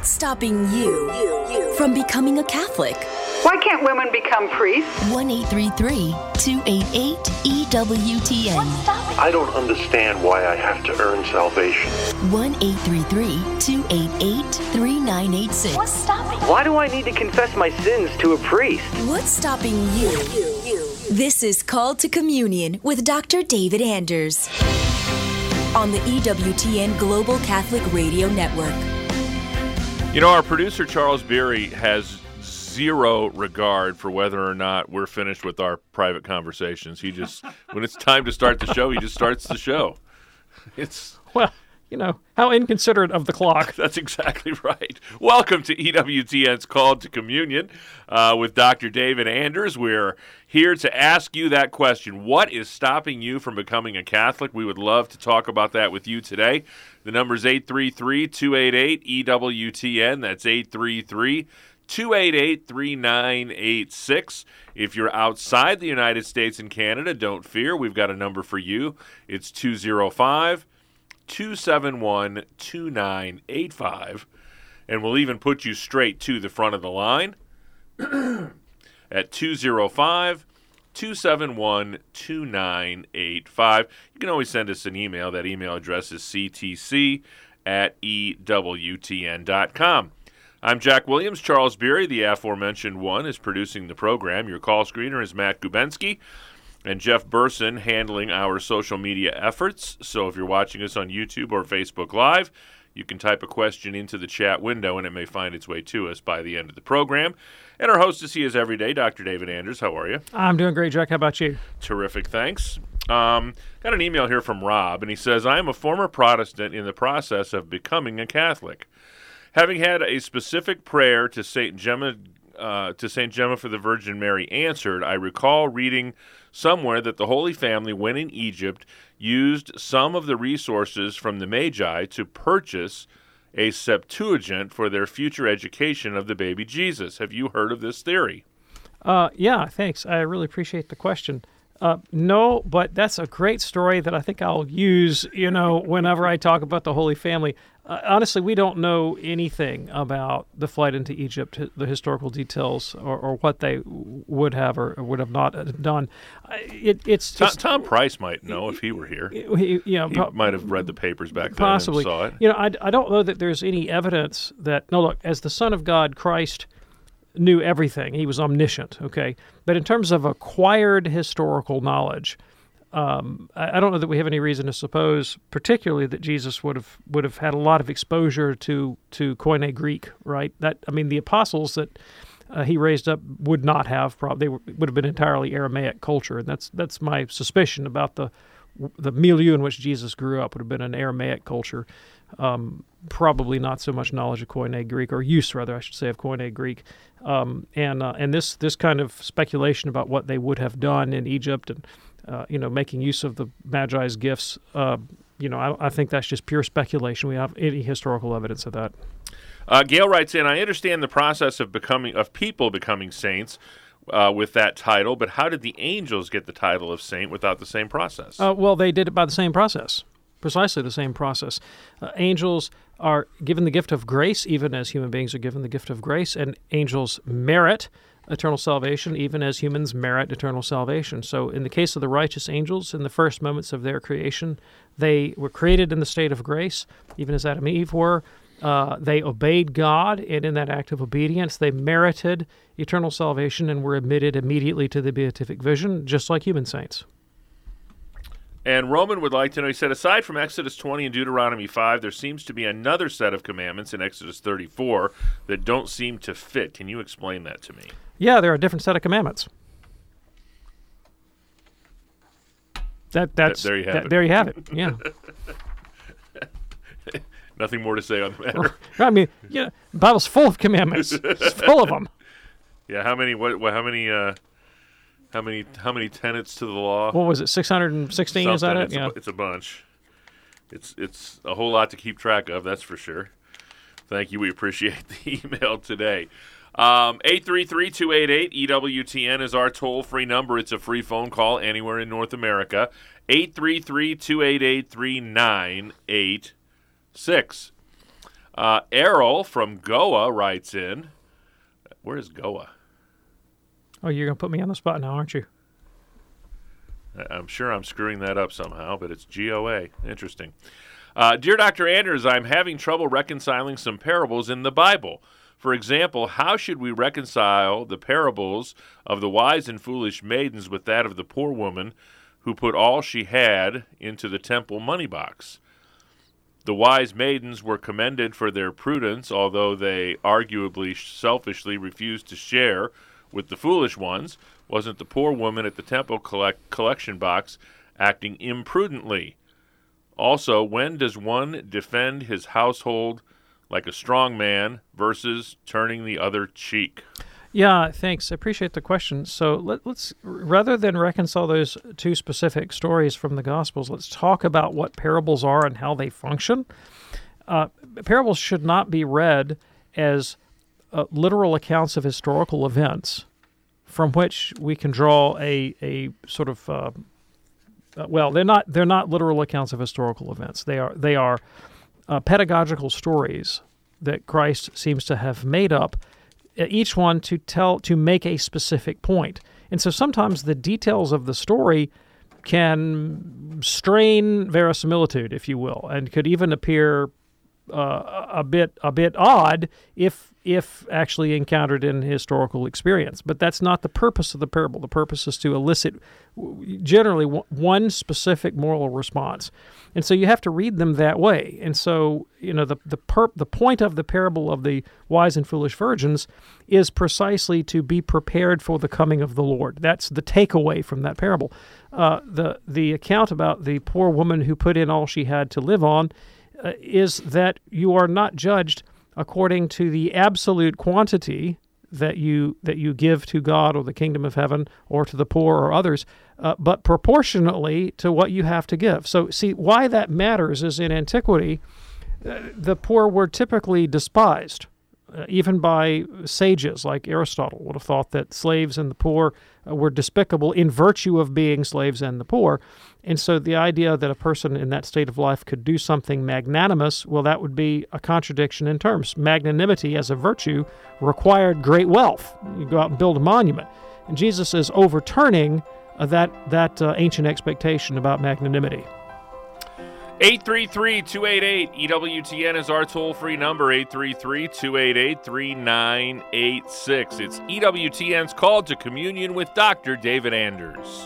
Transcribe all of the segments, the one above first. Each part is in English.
What's stopping you from becoming a Catholic? Why can't women become priests? 1-833-288-EWTN. I don't understand why I have to earn salvation. 1-833-288-3986. What's stopping? Why do I need to confess my sins to a priest? What's stopping you? This is Called to Communion with Dr. David Anders on the EWTN Global Catholic Radio Network. You know, our producer, Charles Beery, has zero regard for whether or not we're finished with our private conversations. He just, when it's time to start the show, he just starts the show. Well, you know, how inconsiderate of the clock. That's exactly right. Welcome to EWTN's Called to Communion with Dr. David Anders. We're here to ask you that question. What is stopping you from becoming a Catholic? We would love to talk about that with you today. The number is 833-288-EWTN. That's 833-288-3986. If you're outside the United States and Canada, don't fear. We've got a number for you. It's 205-271-2985. And we'll even put you straight to the front of the line at 205-271-2985. You can always send us an email. That email address is ctc@ewtn.com. I'm Jack Williams. Charles Beery, the aforementioned one, is producing the program. Your call screener is Matt Gubensky, and Jeff Burson handling our social media efforts. So if you're watching us on YouTube or Facebook Live, you can type a question into the chat window, and it may find its way to us by the end of the program. And our host is he is every day, Dr. David Anders. How are you? I'm doing great, Jack. How about you? Terrific, thanks. Got an email here from Rob, and he says, I am a former Protestant in the process of becoming a Catholic. Having had a specific prayer to St. Gemma for the Virgin Mary answered, I recall reading somewhere that the Holy Family, when in Egypt, used some of the resources from the Magi to purchase a Septuagint for their future education of the baby Jesus. Have you heard of this theory? Yeah, thanks. I really appreciate the question. No, but that's a great story that I think I'll use, whenever I talk about the Holy Family. Honestly, we don't know anything about the flight into Egypt, the historical details, or what they would have or would have not done. It's just, Tom Price might know if he were here. He might have read the papers back then possibly. and saw it. I don't know that there's any evidence that, no, look, as the Son of God, Christ knew everything. He was omniscient, okay? But in terms of acquired historical knowledge, I don't know that we have any reason to suppose, particularly that Jesus would have had a lot of exposure to Koine Greek, right? The apostles that he raised up would not have. They would have been entirely Aramaic culture, and that's my suspicion about the milieu in which Jesus grew up would have been an Aramaic culture. Probably not so much knowledge of Koine Greek, or use, rather, I should say, of Koine Greek. And this kind of speculation about what they would have done in Egypt and making use of the Magi's gifts, I think that's just pure speculation. We have any historical evidence of that. Gail writes in, I understand the process of people becoming saints with that title, but how did the angels get the title of saint without the same process? Well, they did it by the same process. Precisely the same process. Angels are given the gift of grace, even as human beings are given the gift of grace, and angels merit eternal salvation, even as humans merit eternal salvation. So in the case of the righteous angels, in the first moments of their creation, they were created in the state of grace, even as Adam and Eve were. They obeyed God, and in that act of obedience, they merited eternal salvation and were admitted immediately to the beatific vision, just like human saints. And Roman would like to know, he said, aside from Exodus 20 and Deuteronomy 5, there seems to be another set of commandments in Exodus 34 that don't seem to fit. Can you explain that to me? Yeah, there are a different set of commandments. There you have it. Yeah. Nothing more to say on the matter. The Bible's full of commandments. It's full of them. Yeah, how many tenets to the law? What was it, 616? Is that it? Yeah. It's a bunch. It's a whole lot to keep track of, that's for sure. Thank you. We appreciate the email today. 833-288-EWTN is our toll-free number. It's a free phone call anywhere in North America. 833-288-3986. Errol from Goa writes in. Where is Goa? Oh, you're going to put me on the spot now, aren't you? I'm sure I'm screwing that up somehow, but it's Goa. Interesting. Dear Dr. Anders, I'm having trouble reconciling some parables in the Bible. For example, how should we reconcile the parables of the wise and foolish maidens with that of the poor woman who put all she had into the temple money box? The wise maidens were commended for their prudence, although they arguably selfishly refused to share with the foolish ones. Wasn't the poor woman at the temple collection box acting imprudently? Also, when does one defend his household like a strong man versus turning the other cheek? Yeah, thanks. I appreciate the question. So let's rather than reconcile those two specific stories from the Gospels, let's talk about what parables are and how they function. Parables should not be read as literal accounts of historical events from which we can draw a sort of well, they're not literal accounts of historical events. They are pedagogical stories that Christ seems to have made up, each one to make a specific point. And so sometimes the details of the story can strain verisimilitude, if you will, and could even appear a bit odd if actually encountered in historical experience. But that's not the purpose of the parable. The purpose is to elicit generally one specific moral response. And so you have to read them that way. And so, the point of the parable of the wise and foolish virgins is precisely to be prepared for the coming of the Lord. That's the takeaway from that parable. The account about the poor woman who put in all she had to live on is that you are not judged according to the absolute quantity that you give to God or the kingdom of heaven or to the poor or others, but proportionately to what you have to give. So see, why that matters is in antiquity, the poor were typically despised, even by sages like Aristotle would have thought that slaves and the poor were despicable in virtue of being slaves and the poor. And so the idea that a person in that state of life could do something magnanimous, well, that would be a contradiction in terms. Magnanimity as a virtue required great wealth. You go out and build a monument. And Jesus is overturning that ancient expectation about magnanimity. 833-288-EWTN is our toll-free number, 833-288-3986. It's EWTN's Call to Communion with Dr. David Anders.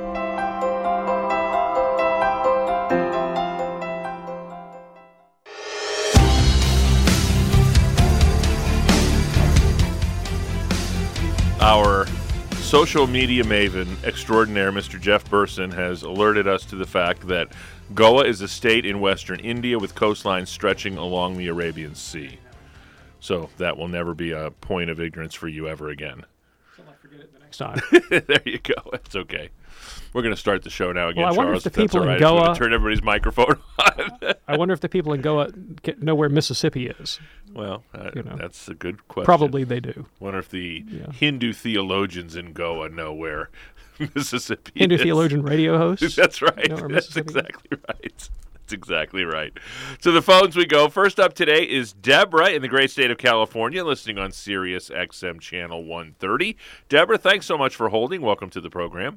Our social media maven extraordinaire, Mr. Jeff Burson, has alerted us to the fact that Goa is a state in western India with coastlines stretching along the Arabian Sea. So that will never be a point of ignorance for you ever again. Shall I forget it the next time? There you go. That's okay. We're going to start the show now again, well, I wonder Charles. If the people right. in Goa, I'm going to turn everybody's microphone on. I wonder if the people in Goa know where Mississippi is. Well, that's a good question. Probably they do. Wonder if the Hindu theologians in Goa know where Mississippi Hindu is. theologian radio hosts? That's right. That's exactly right. That's exactly right. To the phones we go. First up today is Deborah in the great state of California, listening on Sirius XM Channel 130. Deborah, thanks so much for holding. Welcome to the program.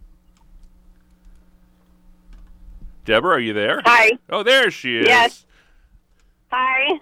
Deborah, are you there? Hi. Oh, there she is. Yes. Hi.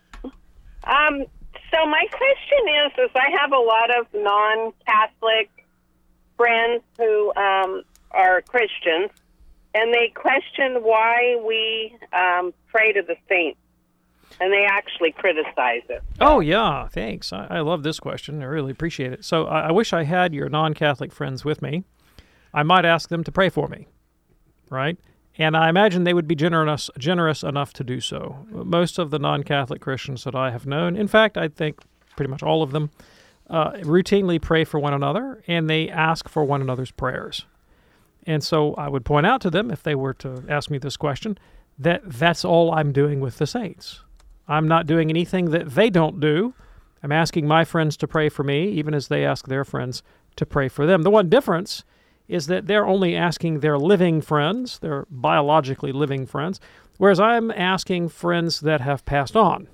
So my question is I have a lot of non-Catholic friends who are Christians, and they question why we pray to the saints, and they actually criticize it. Oh, yeah, thanks. I love this question. I really appreciate it. So I wish I had your non-Catholic friends with me. I might ask them to pray for me, right? And I imagine they would be generous enough to do so. Most of the non-Catholic Christians that I have known, in fact, I think pretty much all of them, routinely pray for one another, and they ask for one another's prayers. And so I would point out to them, if they were to ask me this question, that that's all I'm doing with the saints. I'm not doing anything that they don't do. I'm asking my friends to pray for me, even as they ask their friends to pray for them. The one difference is that they're only asking their living friends, their biologically living friends, whereas I'm asking friends that have passed on.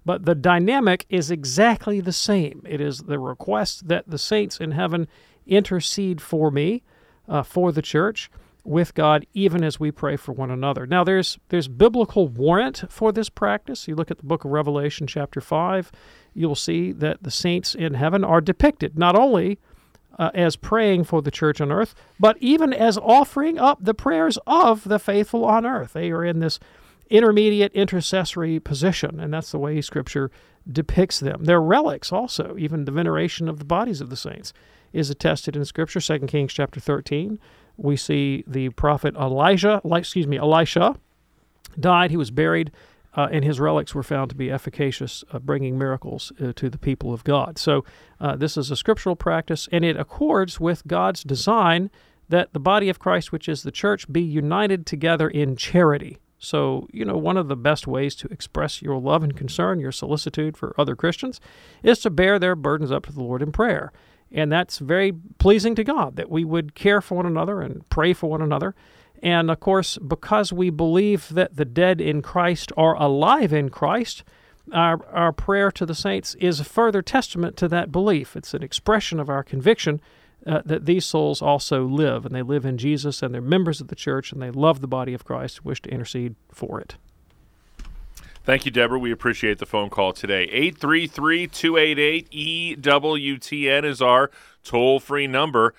But the dynamic is exactly the same. It is the request that the saints in heaven intercede for me, for the church, with God, even as we pray for one another. Now, there's biblical warrant for this practice. You look at the book of Revelation, chapter 5, you'll see that the saints in heaven are depicted not only as praying for the church on earth, but even as offering up the prayers of the faithful on earth. They are in this intermediate intercessory position, and that's the way Scripture depicts them. They're relics also. Even the veneration of the bodies of the saints is attested in Scripture. 2 Kings chapter 13, we see the prophet Elisha died. He was buried, and his relics were found to be efficacious, bringing miracles to the people of God. So this is a scriptural practice, and it accords with God's design that the body of Christ, which is the church, be united together in charity. So, one of the best ways to express your love and concern, your solicitude for other Christians, is to bear their burdens up to the Lord in prayer. And that's very pleasing to God, that we would care for one another and pray for one another. And, of course, because we believe that the dead in Christ are alive in Christ, our prayer to the saints is a further testament to that belief. It's an expression of our conviction that these souls also live, and they live in Jesus, and they're members of the church, and they love the body of Christ and wish to intercede for it. Thank you, Deborah. We appreciate the phone call today. 833-288-EWTN is our toll-free number.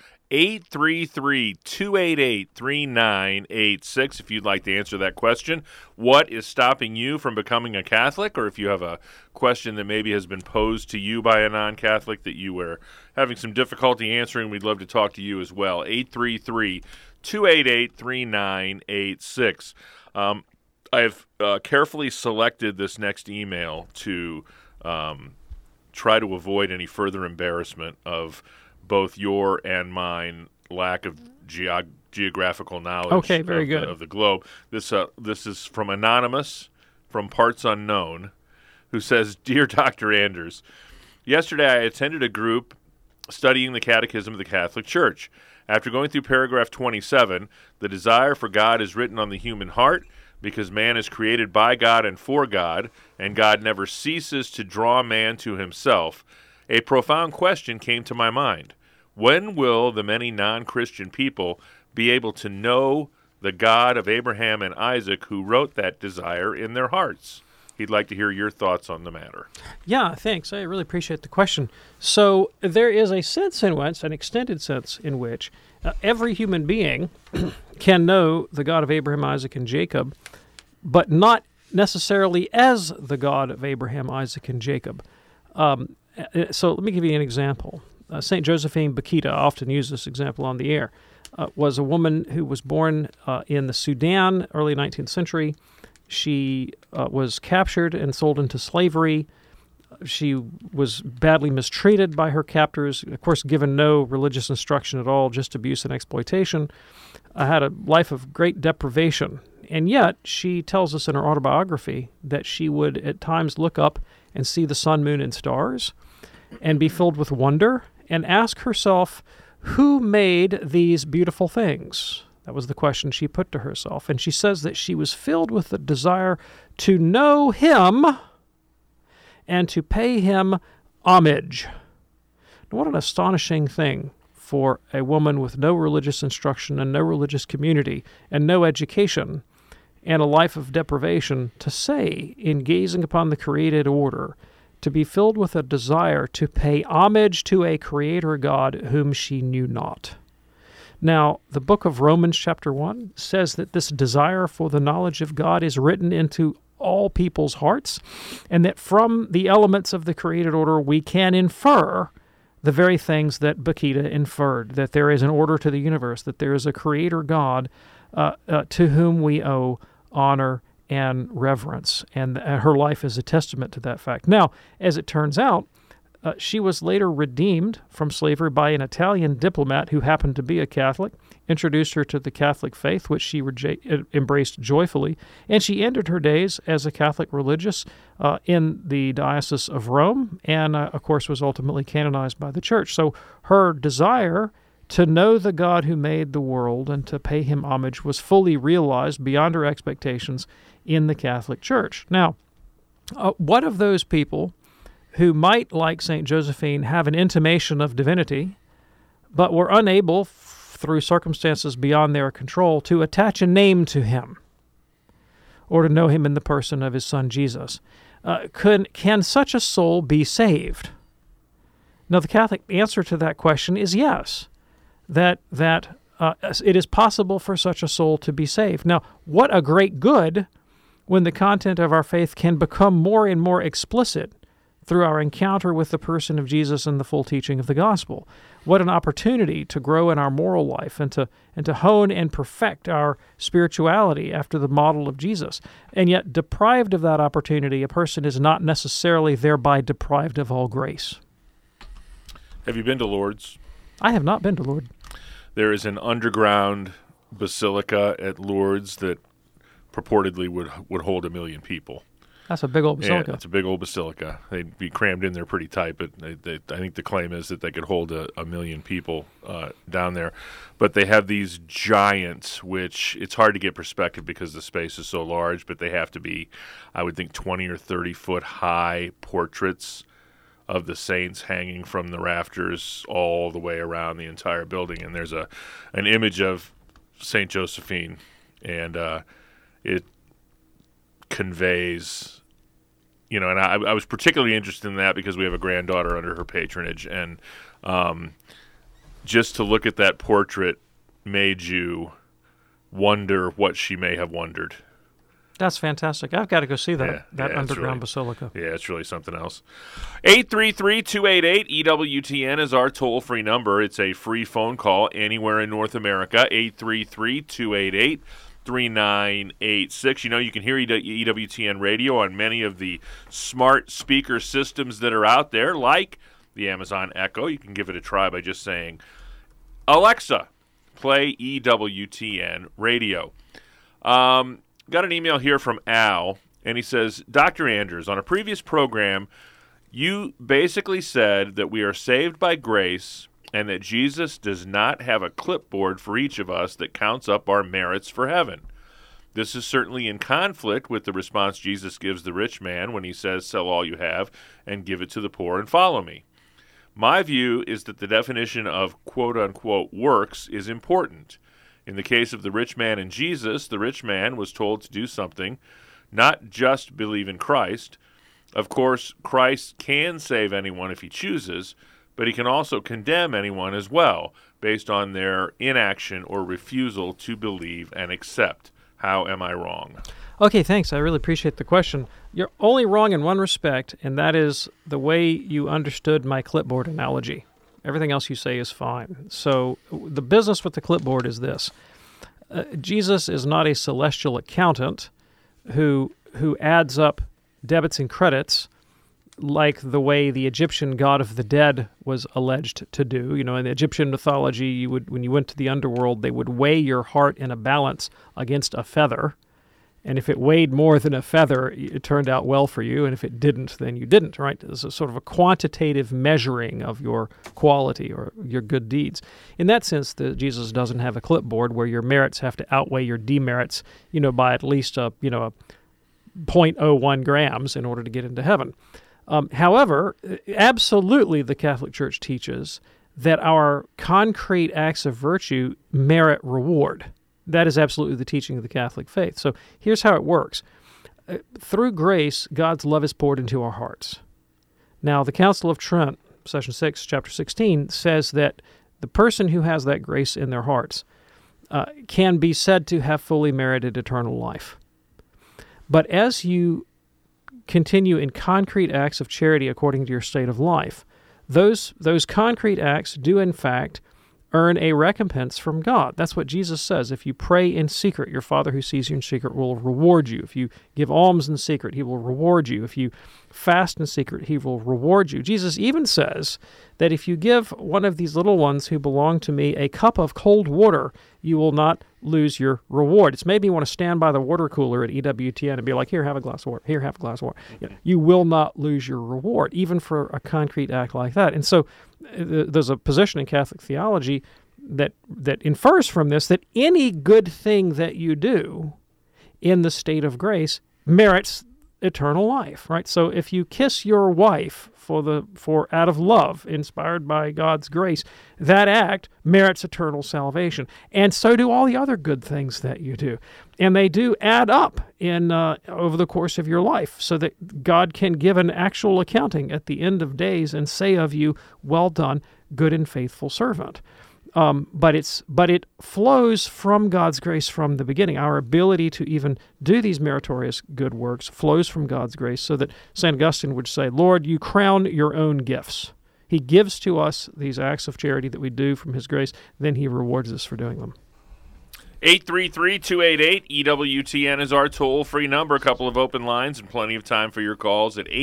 833-288-3986 if you'd like to answer that question. What is stopping you from becoming a Catholic? Or if you have a question that maybe has been posed to you by a non-Catholic that you were having some difficulty answering, we'd love to talk to you as well. 833-288-3986. I've carefully selected this next email to try to avoid any further embarrassment of both your and mine lack of geographical knowledge. Okay, very good. Of the globe. This is from Anonymous, from Parts Unknown, who says, "Dear Dr. Anders, yesterday I attended a group studying the Catechism of the Catholic Church. After going through paragraph 27, the desire for God is written on the human heart because man is created by God and for God, and God never ceases to draw man to himself. A profound question came to my mind. When will the many non-Christian people be able to know the God of Abraham and Isaac who wrote that desire in their hearts?" He'd like to hear your thoughts on the matter. Yeah, thanks. I really appreciate the question. So there is a sense in which, an extended sense in which, every human being can know the God of Abraham, Isaac, and Jacob, but not necessarily as the God of Abraham, Isaac, and Jacob. So let me give you an example. St. Josephine Bakhita, I often use this example on the air, was a woman who was born in the Sudan, early 19th century. She was captured and sold into slavery. She was badly mistreated by her captors, of course given no religious instruction at all, just abuse and exploitation. Had a life of great deprivation. And yet, she tells us in her autobiography that she would at times look up and see the sun, moon, and stars and be filled with wonder and ask herself, who made these beautiful things? That was the question she put to herself. And she says that she was filled with the desire to know him and to pay him homage. Now, what an astonishing thing for a woman with no religious instruction and no religious community and no education and a life of deprivation to say in gazing upon the created order, to be filled with a desire to pay homage to a creator God whom she knew not. Now, the book of Romans chapter 1 says that this desire for the knowledge of God is written into all people's hearts, and that from the elements of the created order we can infer the very things that Bakhita inferred, that there is an order to the universe, that there is a creator God to whom we owe honor and reverence, and her life is a testament to that fact. Now, as it turns out, she was later redeemed from slavery by an Italian diplomat who happened to be a Catholic, introduced her to the Catholic faith, which she embraced joyfully, and she ended her days as a Catholic religious in the Diocese of Rome, and of course was ultimately canonized by the Church. So her desire to know the God who made the world and to pay him homage was fully realized beyond her expectations in the Catholic Church. Now, What of those people who might, like St. Josephine, have an intimation of divinity, but were unable, through circumstances beyond their control, to attach a name to him or to know him in the person of his son Jesus? Can such a soul be saved? Now, the Catholic answer to that question is yes, that it is possible for such a soul to be saved. Now, what a great good when the content of our faith can become more and more explicit through our encounter with the person of Jesus and the full teaching of the gospel. What an opportunity to grow in our moral life and to hone and perfect our spirituality after the model of Jesus. And yet, deprived of that opportunity, a person is not necessarily thereby deprived of all grace. Have you been to Lourdes? I have not been to Lourdes. There is an underground basilica at Lourdes that purportedly would hold 1 million people. That's a big old basilica. Yeah, it's a big old basilica. They'd be crammed in there pretty tight, but I think the claim is that they could hold 1 million people down there. But they have these giants, which it's hard to get perspective because the space is so large, but they have to be, I would think, 20 or 30 foot high portraits of the saints hanging from the rafters all the way around the entire building. And there's an image of St. Josephine, and it conveys, and I was particularly interested in that because we have a granddaughter under her patronage, and just to look at that portrait made you wonder what she may have wondered. That's fantastic. I've got to go see that underground basilica. Yeah, it's really something else. 833-288-EWTN is our toll-free number. It's a free phone call anywhere in North America, 833-288-3986. You can hear EWTN radio on many of the smart speaker systems that are out there, like the Amazon Echo. You can give it a try by just saying, Alexa, play EWTN radio. Got an email here from Al, and he says, Dr. Andrews, on a previous program, you basically said that we are saved by grace and that Jesus does not have a clipboard for each of us that counts up our merits for heaven. This is certainly in conflict with the response Jesus gives the rich man when he says, sell all you have and give it to the poor and follow me. My view is that the definition of quote-unquote works is important. In the case of the rich man and Jesus, the rich man was told to do something, not just believe in Christ. Of course, Christ can save anyone if he chooses, but he can also condemn anyone as well, based on their inaction or refusal to believe and accept. How am I wrong? Okay, thanks. I really appreciate the question. You're only wrong in one respect, and that is the way you understood my clipboard analogy. Everything else you say is fine. So the business with the clipboard is this. Jesus is not a celestial accountant who adds up debits and credits like the way the Egyptian god of the dead was alleged to do. In the Egyptian mythology, when you went to the underworld, they would weigh your heart in a balance against a feather. And if it weighed more than a feather, it turned out well for you. And if it didn't, then you didn't, right? It's a sort of a quantitative measuring of your quality or your good deeds. In that sense, Jesus doesn't have a clipboard where your merits have to outweigh your demerits, by at least a 0.01 grams in order to get into heaven. However, absolutely the Catholic Church teaches that our concrete acts of virtue merit reward. That is absolutely the teaching of the Catholic faith. So here's how it works. Through grace, God's love is poured into our hearts. Now, the Council of Trent, Session 6, Chapter 16, says that the person who has that grace in their hearts can be said to have fully merited eternal life. But as you continue in concrete acts of charity according to your state of life, those concrete acts do, in fact, earn a recompense from God. That's what Jesus says. If you pray in secret, your Father who sees you in secret will reward you. If you give alms in secret, he will reward you. If you fast in secret, he will reward you. Jesus even says that if you give one of these little ones who belong to me a cup of cold water, you will not lose your reward. It's maybe you want to stand by the water cooler at EWTN and be like, here, have a glass of water. Here, have a glass of water. You will not lose your reward, even for a concrete act like that. And so there's a position in Catholic theology that infers from this that any good thing that you do in the state of grace merits eternal life, right? So if you kiss your wife for out of love, inspired by God's grace, that act merits eternal salvation. And so do all the other good things that you do. And they do add up in over the course of your life, so that God can give an actual accounting at the end of days and say of you, "Well done, good and faithful servant." But it flows from God's grace from the beginning. Our ability to even do these meritorious good works flows from God's grace, so that St. Augustine would say, "Lord, you crown your own gifts." He gives to us these acts of charity that we do from His grace, then He rewards us for doing them. 833-288-EWTN is our toll-free number. A couple of open lines and plenty of time for your calls at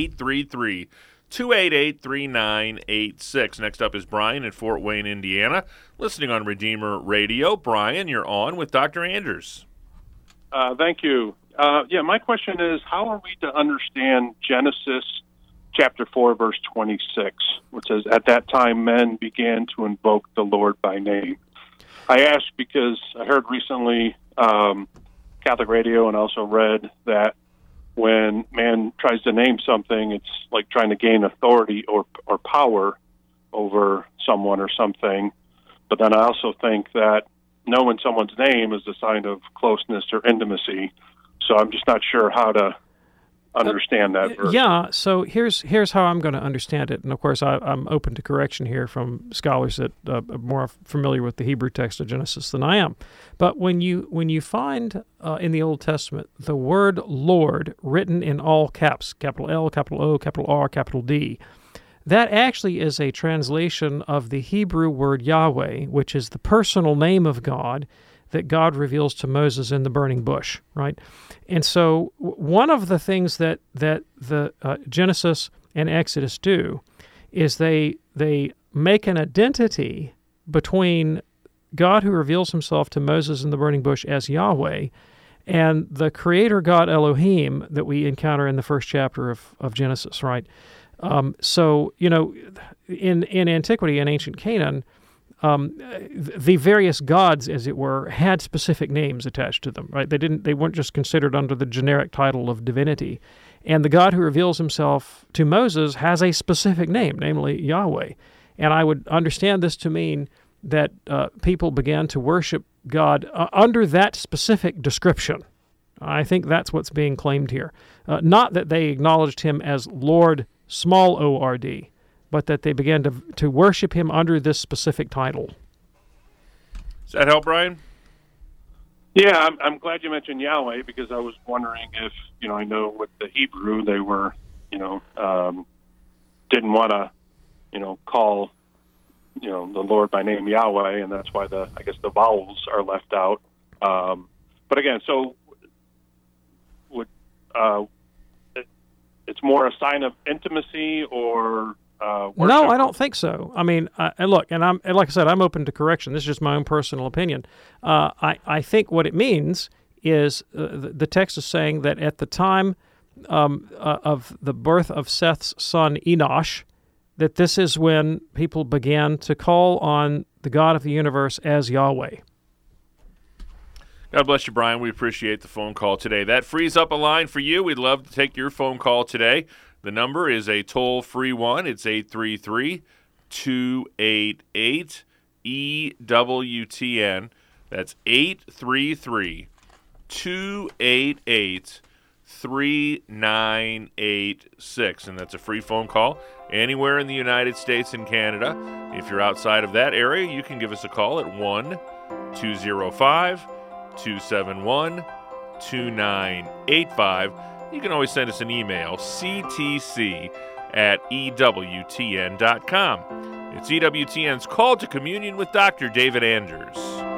833-288-3986. Next up is Brian in Fort Wayne, Indiana, listening on Redeemer Radio. Brian, you're on with Dr. Anders. Thank you. My question is, how are we to understand Genesis chapter 4, verse 26, which says, "At that time men began to invoke the Lord by name"? I ask because I heard recently Catholic radio and also read that when man tries to name something, it's like trying to gain authority or power over someone or something. But then I also think that knowing someone's name is a sign of closeness or intimacy. So I'm just not sure how to understand that verse. Yeah, so here's how I'm going to understand it. And of course, I'm open to correction here from scholars that are more familiar with the Hebrew text of Genesis than I am. But when you find in the Old Testament the word Lord written in all caps, capital L, capital O, capital R, capital D, that actually is a translation of the Hebrew word Yahweh, which is the personal name of God that God reveals to Moses in the burning bush, right? And so one of the things that the Genesis and Exodus do is they make an identity between God who reveals Himself to Moses in the burning bush as Yahweh and the Creator God Elohim that we encounter in the first chapter of Genesis, right? So, in antiquity, in ancient Canaan, the various gods, as it were, had specific names attached to them, right? They weren't just considered under the generic title of divinity. And the God who reveals Himself to Moses has a specific name, namely Yahweh. And I would understand this to mean that people began to worship God under that specific description. I think that's what's being claimed here. Not that they acknowledged Him as Lord, small O-R-D, but that they began to worship Him under this specific title. Does that help, Brian? Yeah, I'm glad you mentioned Yahweh, because I was wondering if, I know with the Hebrew, they were, didn't want to, call, the Lord by name Yahweh, and that's why the vowels are left out. But again, so it's more a sign of intimacy or worship? No, I don't think so. I mean, look, and like I said, I'm open to correction. This is just my own personal opinion. I think what it means is the text is saying that at the time of the birth of Seth's son Enosh, that this is when people began to call on the God of the universe as Yahweh. God bless you, Brian. We appreciate the phone call today. That frees up a line for you. We'd love to take your phone call today. The number is a toll-free one. It's 833-288-EWTN. That's 833-288-3986. And that's a free phone call anywhere in the United States and Canada. If you're outside of that area, you can give us a call at 1-205-271-2985. You can always send us an email, ctc@ewtn.com. It's EWTN's Call to Communion with Dr. David Anders.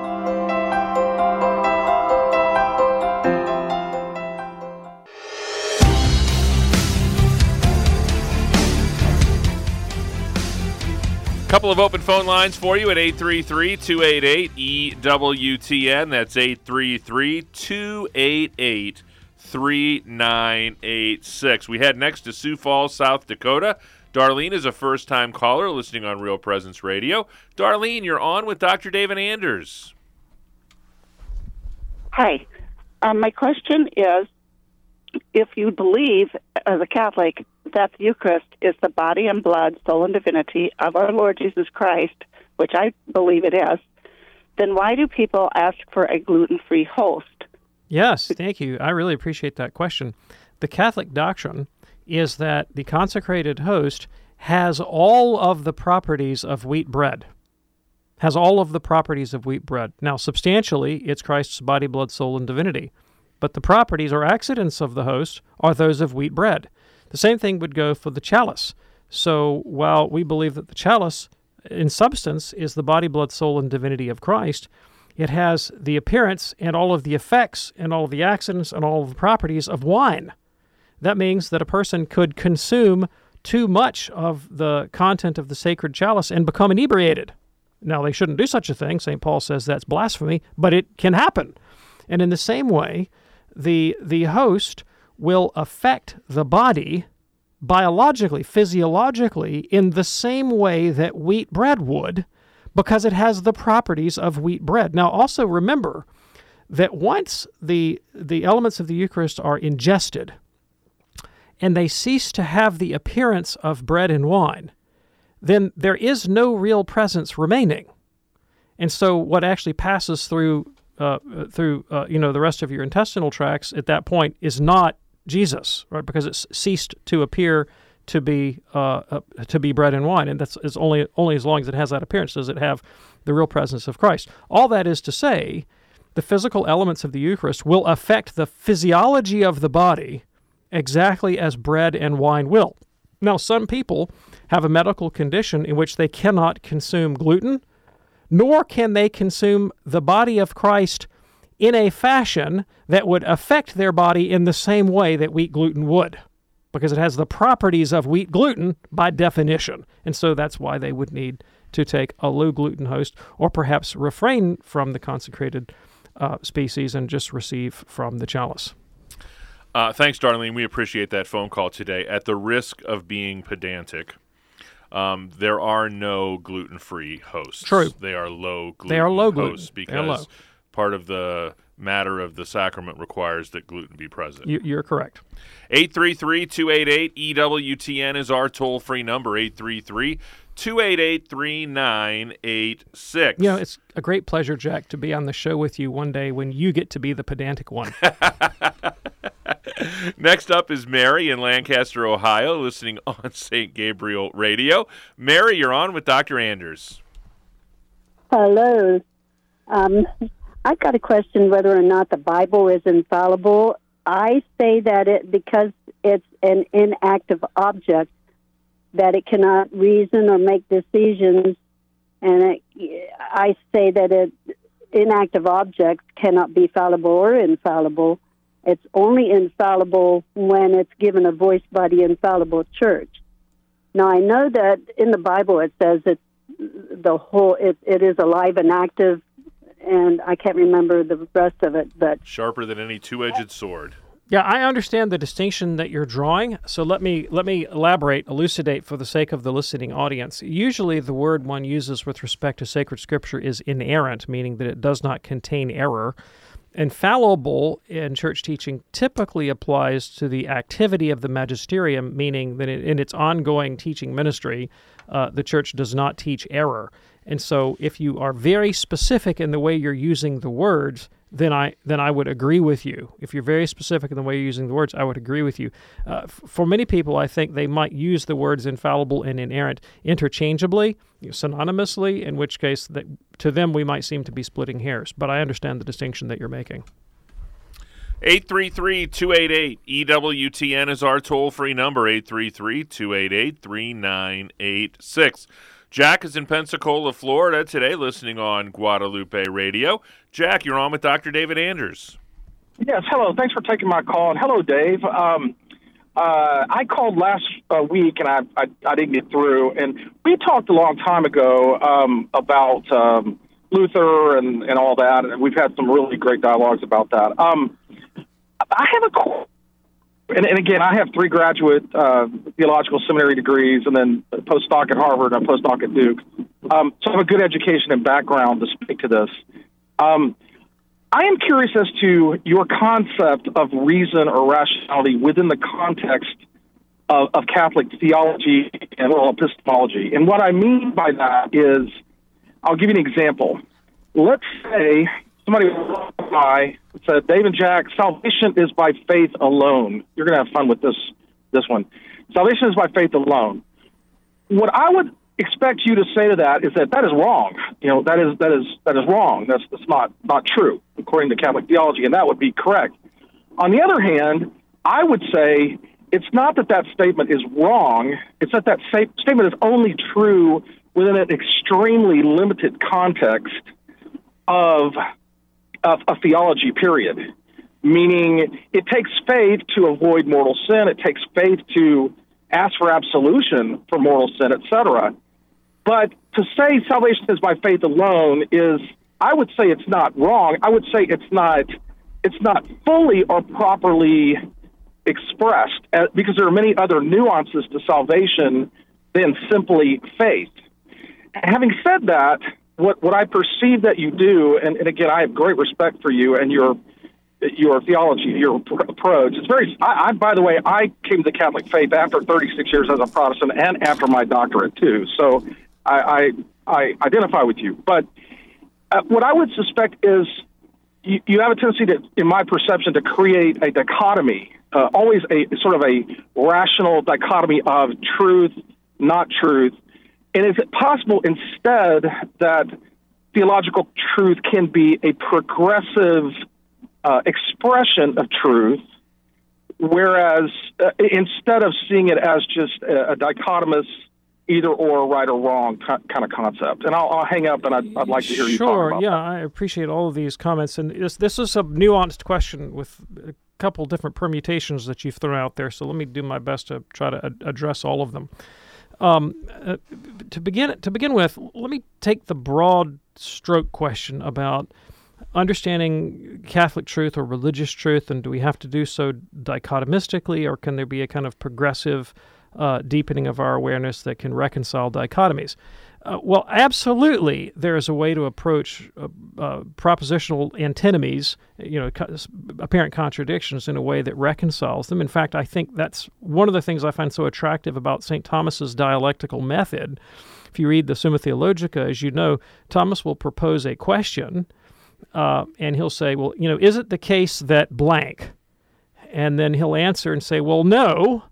Couple of open phone lines for you at 833-288-EWTN. That's 833-288-3986. We head next to Sioux Falls, South Dakota. Darlene is a first-time caller listening on Real Presence Radio. Darlene, you're on with Dr. David Anders. Hi. My question is, if you believe, as a Catholic, that the Eucharist is the body and blood, soul and divinity of our Lord Jesus Christ, which I believe it is, then why do people ask for a gluten-free host? Yes, thank you. I really appreciate that question. The Catholic doctrine is that the consecrated host has all of the properties of wheat bread. Has all of the properties of wheat bread. Now, substantially, it's Christ's body, blood, soul, and divinity. But the properties or accidents of the host are those of wheat bread. The same thing would go for the chalice. So while we believe that the chalice, in substance, is the body, blood, soul, and divinity of Christ, it has the appearance and all of the effects and all of the accidents and all of the properties of wine. That means that a person could consume too much of the content of the sacred chalice and become inebriated. Now, they shouldn't do such a thing. St. Paul says that's blasphemy, but it can happen. And in the same way, the host will affect the body biologically, physiologically, in the same way that wheat bread would, because it has the properties of wheat bread. Now, also remember that once the elements of the Eucharist are ingested and they cease to have the appearance of bread and wine, then there is no real presence remaining. And so what actually passes through the rest of your intestinal tracts at that point is not Jesus, right? Because it's ceased to appear to be bread and wine, and that's only as long as it has that appearance does it have the real presence of Christ. All that is to say, the physical elements of the Eucharist will affect the physiology of the body exactly as bread and wine will. Now, some people have a medical condition in which they cannot consume gluten, nor can they consume the body of Christ in a fashion that would affect their body in the same way that wheat gluten would, because it has the properties of wheat gluten by definition. And so that's why they would need to take a low-gluten host, or perhaps refrain from the consecrated species and just receive from the chalice. Thanks, Darlene. We appreciate that phone call today. At the risk of being pedantic, there are no gluten-free hosts. True. They are low-gluten They are low-gluten. hosts because part of the matter of the sacrament requires that gluten be present. You're correct. 833-288-EWTN is our toll-free number, 833-288-3986. You know, it's a great pleasure, Jack, to be on the show with you one day when you get to be the pedantic one. Next up is Mary in Lancaster, Ohio, listening on St. Gabriel Radio. Mary, you're on with Dr. Anders. Hello. I've got a question whether or not the Bible is infallible. I say that because it's an inactive object, that it cannot reason or make decisions, and I say that inactive objects cannot be fallible or infallible. It's only infallible when it's given a voice by the infallible church. Now, I know that in the Bible it says it is alive and active, and I can't remember the rest of it. But sharper than any two-edged sword. Yeah, I understand the distinction that you're drawing, so let me elaborate, elucidate for the sake of the listening audience. Usually the word one uses with respect to sacred scripture is inerrant, meaning that it does not contain error. Infallible in church teaching typically applies to the activity of the magisterium, meaning that in its ongoing teaching ministry, the church does not teach error. And so if you are very specific in the way you're using the words, then I would agree with you. If you're very specific in the way you're using the words, I would agree with you. For many people, I think they might use the words infallible and inerrant interchangeably, synonymously, in which case to them we might seem to be splitting hairs. But I understand the distinction that you're making. 833-288-EWTN is our toll-free number, 833-288-3986. Jack is in Pensacola, Florida today, listening on Guadalupe Radio. Jack, you're on with Dr. David Anders. Yes, hello. Thanks for taking my call. And hello, Dave. I called last week, and I didn't get through. And we talked a long time ago about Luther and all that, and we've had some really great dialogues about that. I have a question. And again, I have 3 graduate theological seminary degrees and then a postdoc at Harvard and a postdoc at Duke. So I have a good education and background to speak to this. I am curious as to your concept of reason or rationality within the context of Catholic theology and epistemology. And what I mean by that is, I'll give you an example. Let's say somebody said, Dave and Jack, salvation is by faith alone. You're going to have fun with this one. Salvation is by faith alone. What I would expect you to say to that is that is wrong. That is wrong. That's not true according to Catholic theology, and that would be correct. On the other hand, I would say it's not that statement is wrong. It's that statement is only true within an extremely limited context of a theology, period. Meaning, it takes faith to avoid mortal sin. It takes faith to ask for absolution for mortal sin, etc. But to say salvation is by faith alone is, I would say it's not wrong. I would say it's not fully or properly expressed, because there are many other nuances to salvation than simply faith. Having said that, what I perceive that you do, and again, I have great respect for you and your theology, your approach. It's very. I by the way, I came to the Catholic faith after 36 years as a Protestant and after my doctorate too. So I identify with you. But what I would suspect is you have a tendency to, in my perception, to create a dichotomy, always a sort of a rational dichotomy of truth, not truth. And is it possible instead that theological truth can be a progressive expression of truth, whereas instead of seeing it as just a dichotomous either or, right or wrong kind of concept? And I'll hang up, and I'd like to hear you talk about that. I appreciate all of these comments. And this is a nuanced question with a couple different permutations that you've thrown out there, so let me do my best to try to address all of them. To begin with, let me take the broad stroke question about understanding Catholic truth or religious truth, and do we have to do so dichotomistically, or can there be a kind of progressive deepening of our awareness that can reconcile dichotomies? Well, absolutely, there is a way to approach propositional antinomies, apparent contradictions, in a way that reconciles them. In fact, I think that's one of the things I find so attractive about St. Thomas's dialectical method. If you read the Summa Theologica, as you know, Thomas will propose a question, and he'll say, well, is it the case that blank? And then he'll answer and say, well, no,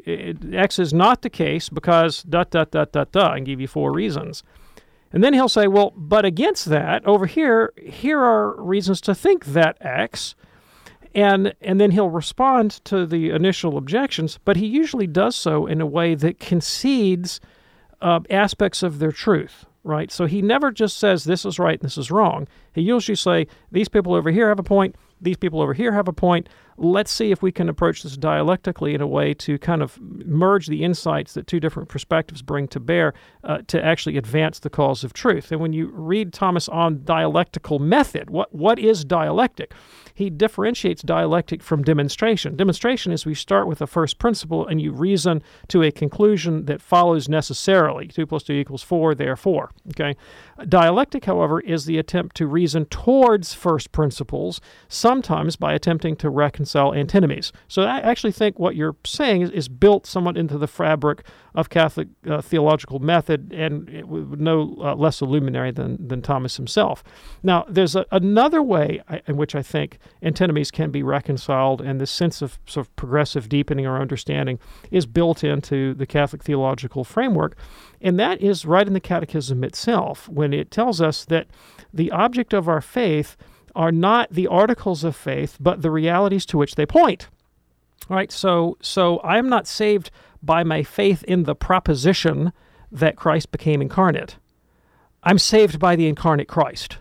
X is not the case because ... and give you 4 reasons. And then he'll say, well, but against that, over here are reasons to think that X. And then he'll respond to the initial objections, but he usually does so in a way that concedes aspects of their truth, right? So he never just says this is right and this is wrong. He usually say, these people over here have a point, these people over here have a point. Let's see if we can approach this dialectically in a way to kind of merge the insights that 2 different perspectives bring to bear to actually advance the cause of truth. And when you read Thomas on dialectical method, what is dialectic? He differentiates dialectic from demonstration. Demonstration is we start with a first principle and you reason to a conclusion that follows necessarily. 2 + 2 = 4, therefore. Okay. Dialectic, however, is the attempt to reason towards first principles, sometimes by attempting to reconcile antinomies. So I actually think what you're saying is built somewhat into the fabric of Catholic theological method, and it would no less a luminary than Thomas himself. Now, there's another way in which I think antinomies can be reconciled, and this sense of sort of progressive deepening or understanding is built into the Catholic theological framework, and that is right in the Catechism itself, when it tells us that the object of our faith are not the articles of faith, but the realities to which they point. All right, so I am not saved by my faith in the proposition that Christ became incarnate. I'm saved by the incarnate Christ,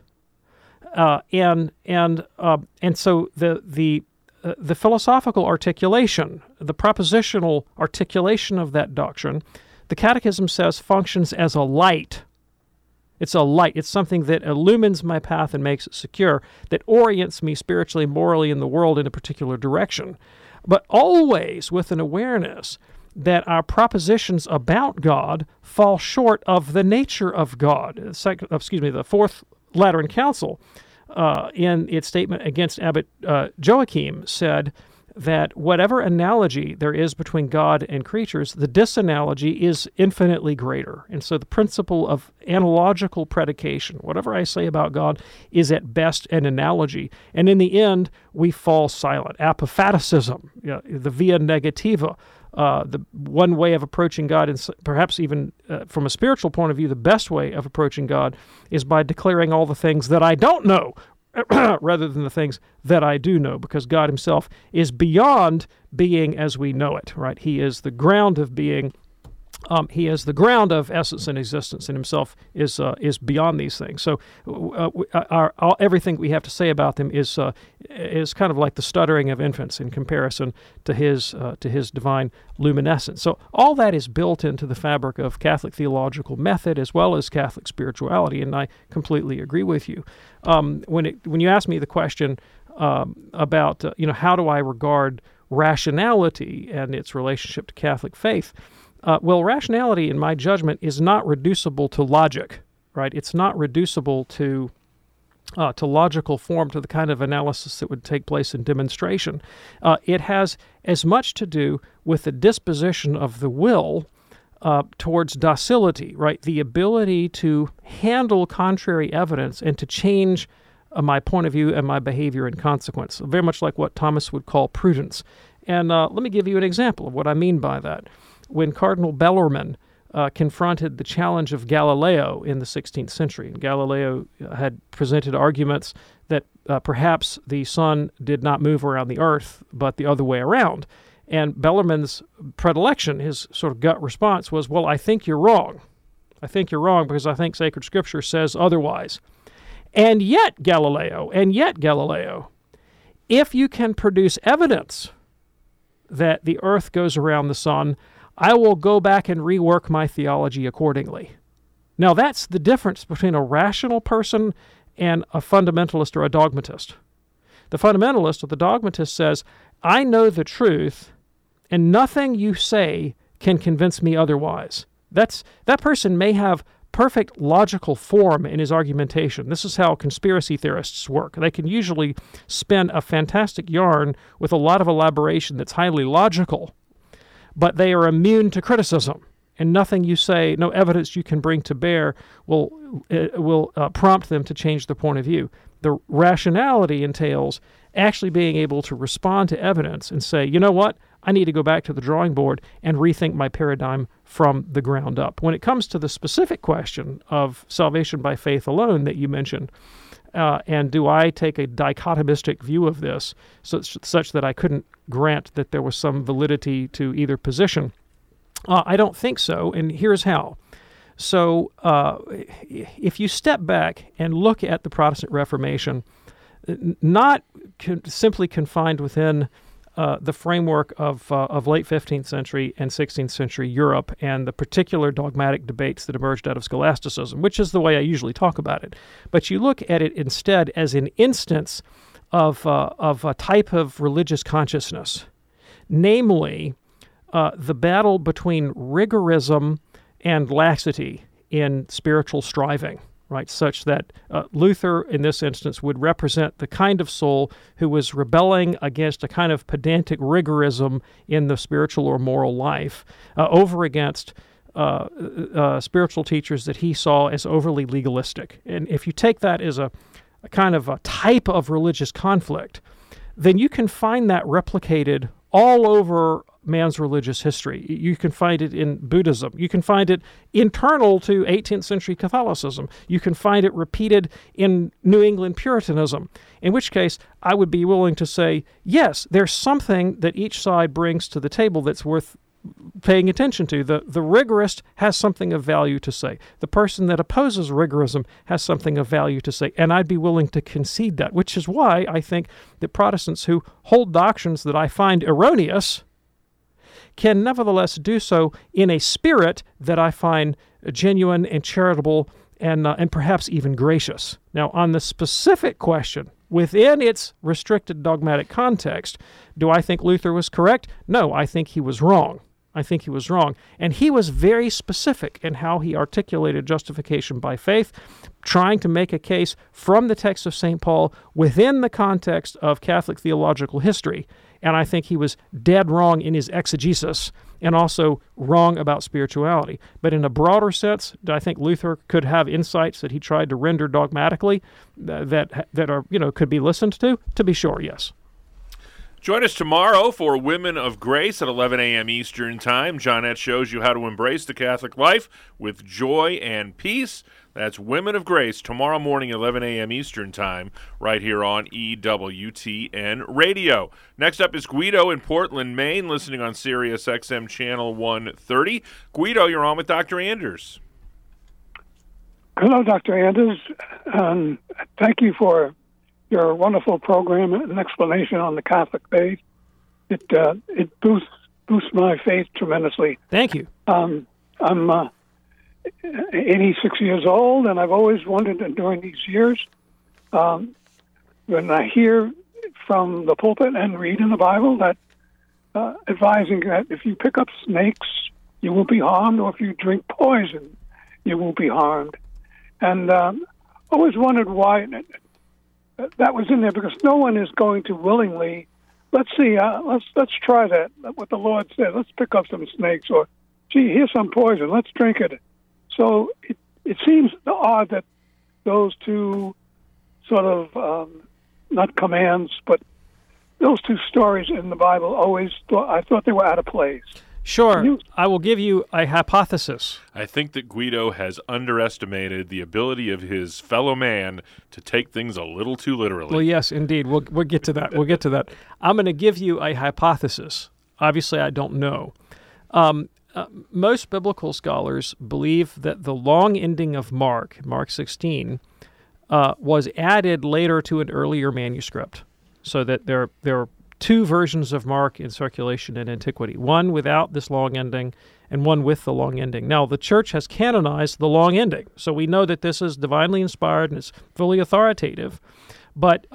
and so the philosophical articulation, the propositional articulation of that doctrine, the Catechism says functions as a light. It's a light. It's something that illumines my path and makes it secure, that orients me spiritually, morally in the world in a particular direction, but always with an awareness that our propositions about God fall short of the nature of God. The Fourth Lateran Council in its statement against Abbot Joachim, said that whatever analogy there is between God and creatures, the disanalogy is infinitely greater. And so the principle of analogical predication, whatever I say about God, is at best an analogy. And in the end, we fall silent. Apophaticism, the via negativa, the one way of approaching God, and perhaps even from a spiritual point of view, the best way of approaching God is by declaring all the things that I don't know, rather than the things that I do know, because God himself is beyond being as we know it, right? He is the ground of being. He is the ground of essence and existence, and himself is beyond these things. So everything we have to say about them is kind of like the stuttering of infants in comparison to his divine luminescence. So all that is built into the fabric of Catholic theological method as well as Catholic spirituality, and I completely agree with you. When you ask me the question about how do I regard rationality and its relationship to Catholic faith. Well, rationality, in my judgment, is not reducible to logic, right? It's not reducible to logical form, to the kind of analysis that would take place in demonstration. It has as much to do with the disposition of the will towards docility, right? The ability to handle contrary evidence and to change my point of view and my behavior in consequence, very much like what Thomas would call prudence. And let me give you an example of what I mean by that. When Cardinal Bellarmine confronted the challenge of Galileo in the 16th century, and Galileo had presented arguments that perhaps the sun did not move around the earth, but the other way around. And Bellarmine's predilection, his sort of gut response was, well, I think you're wrong. I think you're wrong because I think sacred scripture says otherwise. And yet, Galileo, if you can produce evidence that the earth goes around the sun, I will go back and rework my theology accordingly. Now, that's the difference between a rational person and a fundamentalist or a dogmatist. The fundamentalist or the dogmatist says, I know the truth, and nothing you say can convince me otherwise. That person may have perfect logical form in his argumentation. This is how conspiracy theorists work. They can usually spin a fantastic yarn with a lot of elaboration that's highly logical, but they are immune to criticism, and nothing you say, no evidence you can bring to bear will prompt them to change their point of view. The rationality entails actually being able to respond to evidence and say, you know what, I need to go back to the drawing board and rethink my paradigm from the ground up. When it comes to the specific question of salvation by faith alone that you mentioned, and do I take a dichotomistic view of this such that I couldn't grant that there was some validity to either position? I don't think so, and here's how. So if you step back and look at the Protestant Reformation, not simply confined within the framework of late 15th century and 16th century Europe and the particular dogmatic debates that emerged out of scholasticism, which is the way I usually talk about it. But you look at it instead as an instance of a type of religious consciousness, namely the battle between rigorism and laxity in spiritual striving. Right, such that Luther, in this instance, would represent the kind of soul who was rebelling against a kind of pedantic rigorism in the spiritual or moral life, over against spiritual teachers that he saw as overly legalistic. And if you take that as a kind of a type of religious conflict, then you can find that replicated all over man's religious history. You can find it in Buddhism. You can find it internal to 18th century Catholicism. You can find it repeated in New England Puritanism, in which case I would be willing to say, yes, there's something that each side brings to the table that's worth paying attention to. The rigorist has something of value to say. The person that opposes rigorism has something of value to say, and I'd be willing to concede that, which is why I think that Protestants who hold doctrines that I find erroneous can nevertheless do so in a spirit that I find genuine and charitable and perhaps even gracious. Now, on the specific question, within its restricted dogmatic context, do I think Luther was correct? No, I think he was wrong. I think he was wrong. And he was very specific in how he articulated justification by faith, trying to make a case from the text of St. Paul within the context of Catholic theological history. And I think he was dead wrong in his exegesis and also wrong about spirituality. But in a broader sense, I think Luther could have insights that he tried to render dogmatically that are, could be listened to be sure, yes. Join us tomorrow for Women of Grace at 11 a.m. Eastern Time. Johnette shows you how to embrace the Catholic life with joy and peace. That's Women of Grace tomorrow morning, 11 a.m. Eastern Time, right here on EWTN Radio. Next up is Guido in Portland, Maine, listening on Sirius XM Channel 130. Guido, you're on with Dr. Anders. Hello, Dr. Anders. Thank you for your wonderful program and explanation on the Catholic faith. It boosts my faith tremendously. Thank you. I'm 86 years old, and I've always wondered during these years, when I hear from the pulpit and read in the Bible that advising that if you pick up snakes, you won't be harmed, or if you drink poison, you won't be harmed. And always wondered why that was in there, because no one is going to willingly, let's try that, what the Lord said, let's pick up some snakes, or, gee, here's some poison, let's drink it. So it seems odd that those two sort of, not commands, but those two stories in the Bible I thought they were out of place. Sure. I will give you a hypothesis. I think that Guido has underestimated the ability of his fellow man to take things a little too literally. Well, yes, indeed. We'll get to that. We'll get to that. I'm going to give you a hypothesis. Obviously, I don't know. Most biblical scholars believe that the long ending of Mark 16, was added later to an earlier manuscript, so that there are two versions of Mark in circulation in antiquity, one without this long ending and one with the long ending. Now, the Church has canonized the long ending, so we know that this is divinely inspired and it's fully authoritative. But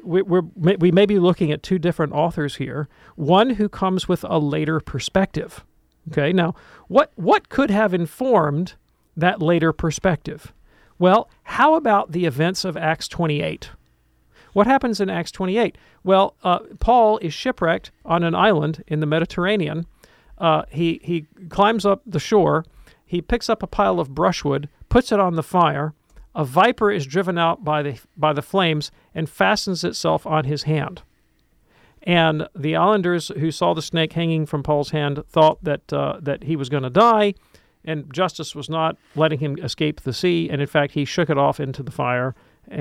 we may be looking at two different authors here, one who comes with a later perspective. Okay, now, what could have informed that later perspective? Well, how about the events of Acts 28? What happens in Acts 28? Well, Paul is shipwrecked on an island in the Mediterranean. He climbs up the shore. He picks up a pile of brushwood, puts it on the fire. A viper is driven out by the flames and fastens itself on his hand. And the islanders who saw the snake hanging from Paul's hand thought that he was going to die, and justice was not letting him escape the sea. And in fact, he shook it off into the fire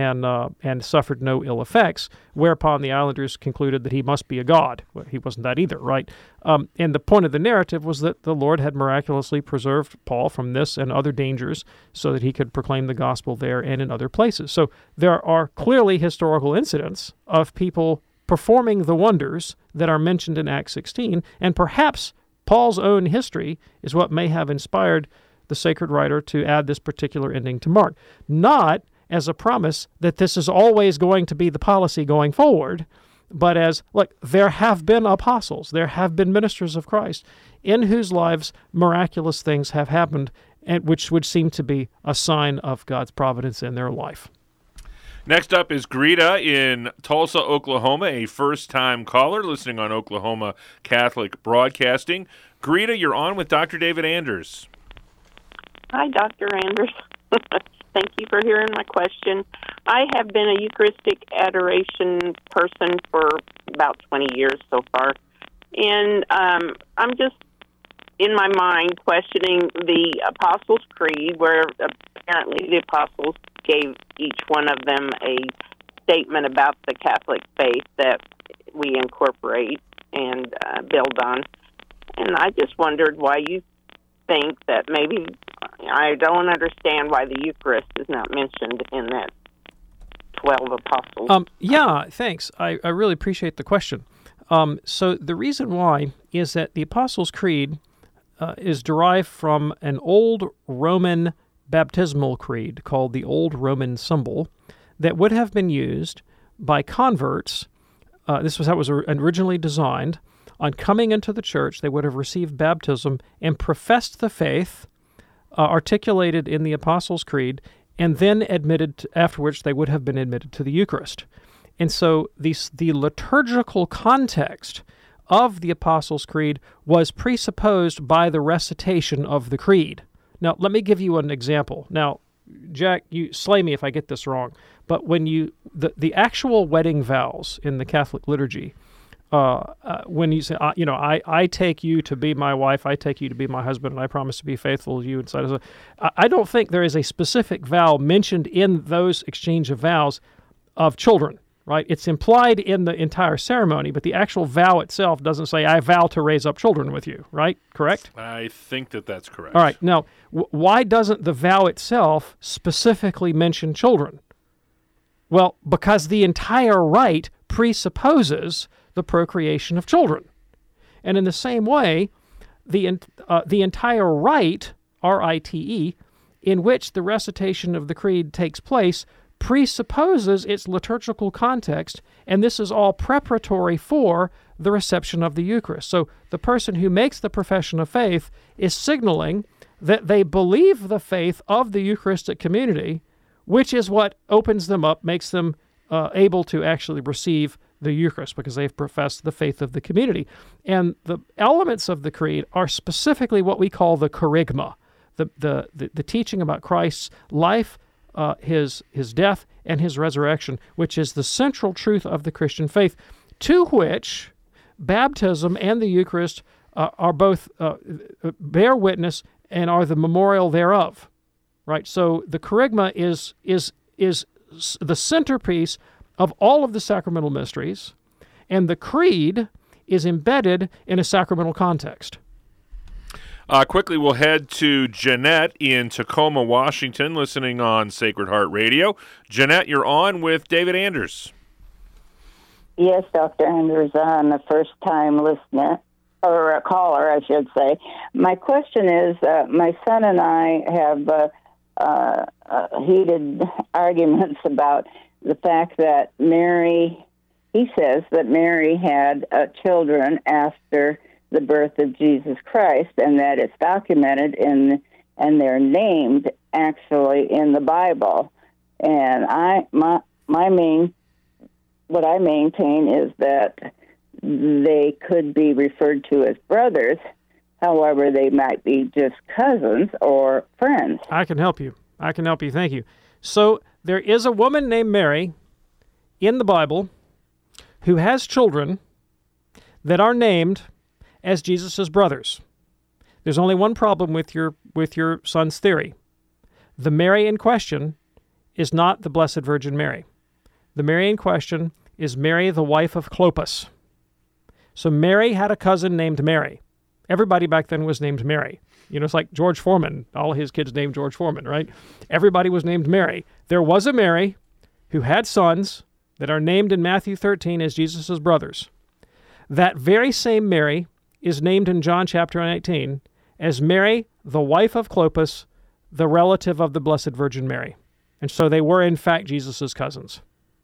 and suffered no ill effects, whereupon the islanders concluded that he must be a god. Well, he wasn't that either, right? And the point of the narrative was that the Lord had miraculously preserved Paul from this and other dangers so that he could proclaim the gospel there and in other places. So there are clearly historical incidents of people performing the wonders that are mentioned in Acts 16, and perhaps Paul's own history is what may have inspired the sacred writer to add this particular ending to Mark. Not as a promise that this is always going to be the policy going forward, but as, look, there have been apostles, there have been ministers of Christ in whose lives miraculous things have happened, and which would seem to be a sign of God's providence in their life. Next up is Greta in Tulsa, Oklahoma, a first-time caller listening on Oklahoma Catholic Broadcasting. Greta, you're on with Dr. David Anders. Hi, Dr. Anders. Thank you for hearing my question. I have been a Eucharistic adoration person for about 20 years so far, and I'm just, in my mind, questioning the Apostles' Creed, where apparently the Apostles gave each one of them a statement about the Catholic faith that we incorporate and build on. And I just wondered why you think that maybe, I don't understand why the Eucharist is not mentioned in that 12 apostles. Yeah, thanks. I really appreciate the question. So the reason why is that the Apostles' Creed is derived from an old Roman baptismal creed called the Old Roman Symbol that would have been used by converts. This was how it was originally designed on coming into the church, they would have received baptism and professed the faith articulated in the Apostles' Creed, and then after which they would have been admitted to the Eucharist. And so the liturgical context of the Apostles' Creed was presupposed by the recitation of the Creed. Now, let me give you an example. Now, Jack, you slay me if I get this wrong, but when the actual wedding vows in the Catholic liturgy, when you say, I take you to be my wife, I take you to be my husband, and I promise to be faithful to you, and so I don't think there is a specific vow mentioned in those exchange of vows of children, right? It's implied in the entire ceremony, but the actual vow itself doesn't say, I vow to raise up children with you, right? Correct? I think that's correct. All right. Now, why doesn't the vow itself specifically mention children? Well, because the entire rite presupposes the procreation of children. And in the same way, the entire rite, R-I-T-E, in which the recitation of the Creed takes place presupposes its liturgical context, and this is all preparatory for the reception of the Eucharist. So the person who makes the profession of faith is signaling that they believe the faith of the Eucharistic community, which is what opens them up, makes them able to actually receive the Eucharist, because they've professed the faith of the community. And the elements of the Creed are specifically what we call the kerygma, the teaching about Christ's life, his death, and his resurrection, which is the central truth of the Christian faith, to which baptism and the Eucharist are both bear witness and are the memorial thereof. Right? So the kerygma is the centerpiece of all of the sacramental mysteries, and the Creed is embedded in a sacramental context. Quickly, we'll head to Jeanette in Tacoma, Washington, listening on Sacred Heart Radio. Jeanette, you're on with David Anders. Yes, Dr. Anders, I'm a first-time listener, or a caller, I should say. My question is, my son and I have heated arguments about the fact that he says that Mary had children after the birth of Jesus Christ, and that it's documented and they're named actually in the Bible. And what I maintain is that they could be referred to as brothers. However, they might be just cousins or friends. I can help you. Thank you. So there is a woman named Mary in the Bible who has children that are named as Jesus' brothers. There's only one problem with your son's theory. The Mary in question is not the Blessed Virgin Mary. The Mary in question is Mary, the wife of Clopas. So Mary had a cousin named Mary. Everybody back then was named Mary. It's like George Foreman. All his kids named George Foreman, right? Everybody was named Mary. There was a Mary who had sons that are named in Matthew 13 as Jesus' brothers. That very same Mary is named in John chapter 19 as Mary, the wife of Clopas, the relative of the Blessed Virgin Mary. And so they were, in fact, Jesus' cousins.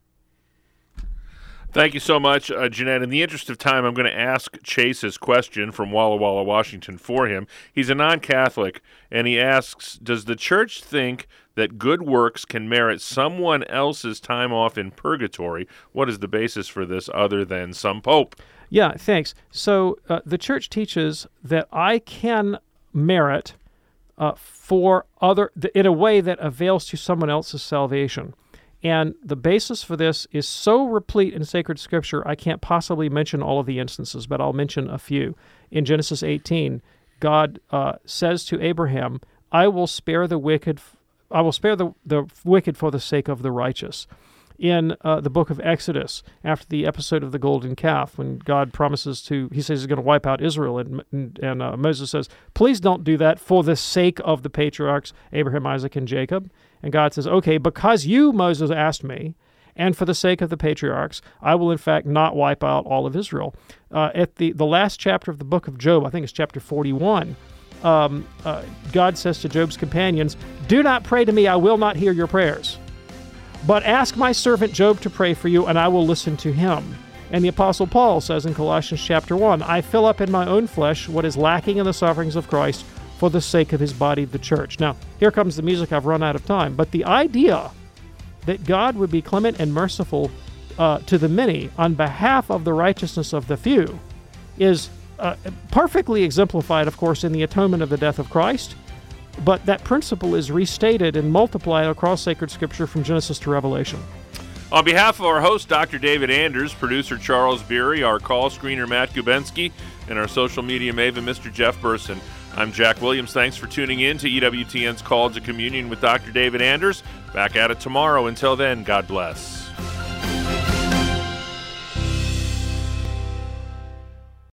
Thank you so much, Jeanette. In the interest of time, I'm going to ask Chase's question from Walla Walla, Washington, for him. He's a non-Catholic, and he asks, does the church think that good works can merit someone else's time off in purgatory? What is the basis for this other than some pope? Yeah, thanks. So the church teaches that I can merit in a way that avails to someone else's salvation. And the basis for this is so replete in sacred scripture, I can't possibly mention all of the instances, but I'll mention a few. In Genesis 18, God says to Abraham, I will spare the wicked for the sake of the righteous. In the book of Exodus, after the episode of the golden calf, when God promises he says he's going to wipe out Israel, and Moses says, please don't do that for the sake of the patriarchs, Abraham, Isaac, and Jacob. And God says, okay, because you, Moses, asked me, and for the sake of the patriarchs, I will in fact not wipe out all of Israel. At the last chapter of the book of Job, I think it's chapter 41, God says to Job's companions, do not pray to me, I will not hear your prayers. But ask my servant Job to pray for you, and I will listen to him. And the Apostle Paul says in Colossians chapter 1, I fill up in my own flesh what is lacking in the sufferings of Christ for the sake of his body, the church. Now, here comes the music. I've run out of time. But the idea that God would be clement and merciful to the many on behalf of the righteousness of the few is perfectly exemplified, of course, in the atonement of the death of Christ. But that principle is restated and multiplied across sacred scripture from Genesis to Revelation. On behalf of our host, Dr. David Anders, producer Charles Beery, our call screener Matt Gubensky, and our social media maven, Mr. Jeff Burson, I'm Jack Williams. Thanks for tuning in to EWTN's Call to Communion with Dr. David Anders. Back at it tomorrow. Until then, God bless.